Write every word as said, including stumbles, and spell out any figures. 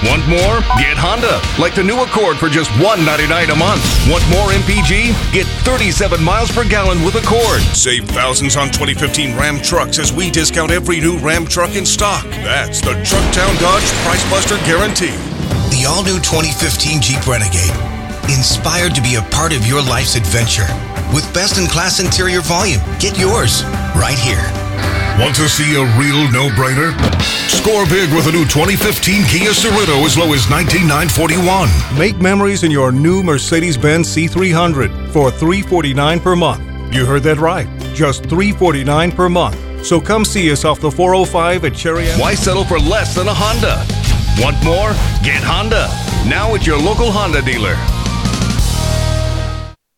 Want more? Get Honda. Like the new Accord for just one hundred ninety-nine dollars a month. Want more M P G? Get thirty-seven miles per gallon with Accord. Save thousands on twenty fifteen Ram trucks as we discount every new Ram truck in stock. That's the Trucktown Dodge Price Buster Guarantee. The all-new twenty fifteen Jeep Renegade. Inspired to be a part of your life's adventure. With best-in-class interior volume. Get yours right here. Want to see a real no-brainer? Score big with a new twenty fifteen Kia Sorento as low as nineteen thousand nine hundred forty-one dollars. Make memories in your new Mercedes-Benz C three hundred for three hundred forty-nine dollars per month. You heard that right. Just three hundred forty-nine dollars per month. So come see us off the four oh five at Cherry Avenue. Why settle for less than a Honda? Want more? Get Honda. Now at your local Honda dealer.